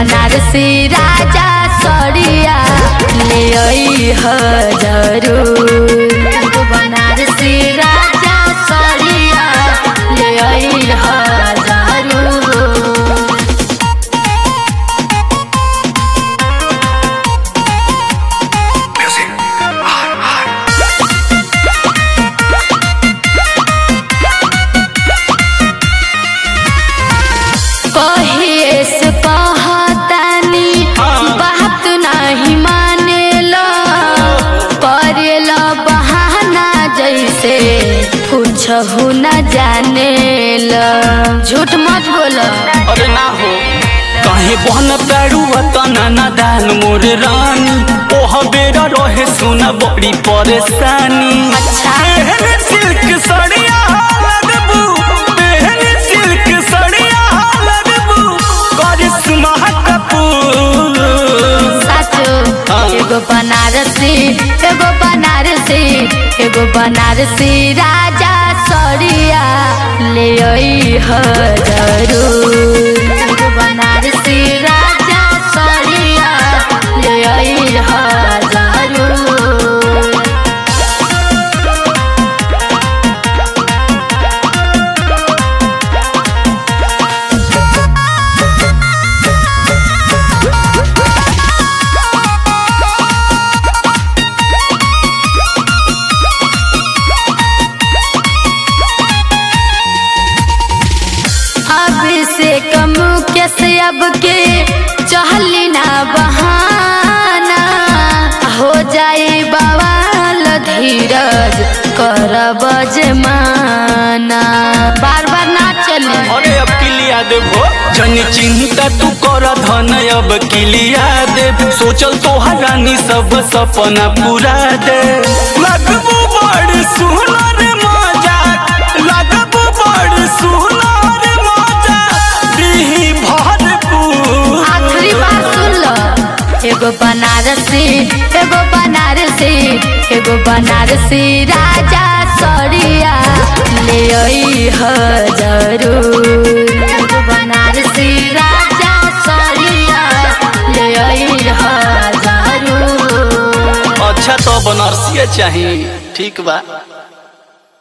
बनारसी राजा सड़िया ले आई ह जरूर। एगो बनारसी राजा सड़िया ले आई ह जरूर। कहिएस कहतानी बात नहीं मानेला, करेला बहाना जैसे कुछ हो न जानेला। झूठ मत बोला। अरे ना हो कहे बहन पैरू तना ना दान मोर रानी, ओह बेरा रहे सुना बड़ी परेशानी। अच्छा सिल्क सड़िया लगबू, सिल्क सड़िया लगबू, करिश्मा कपूर। साचो एगो बनारसी, एगो बनारसी, एगो बनारसी राजा सड़िया ले आई ह जरूर। एगो बनारसी राजा सड़िया ले आई ह जरूर। अभिषेक मुकेश अब के चहली ना बहाना, हो जाए बवाल धीरज कर बजमाना। बार बार ना चले। अरे अब किलिया देबो जनी चिंता तू कर धन अब किलिया देब, सोचल तोहार रानी सब सपना पूरा दे। लगबू बड़ सुनर मजा, लगबू बड़ सुनर मजा, दिही भरपूर। आखिरी बार सुन लो। एगो बनारसी, एगो बनारसी, एगो बनारसी राजा सड़िया ले आई ह जरूर। एगो बनारसी राजा सड़िया ले आई ह जरूर। अच्छा तो बनारसी चाहिए, ठीक बा।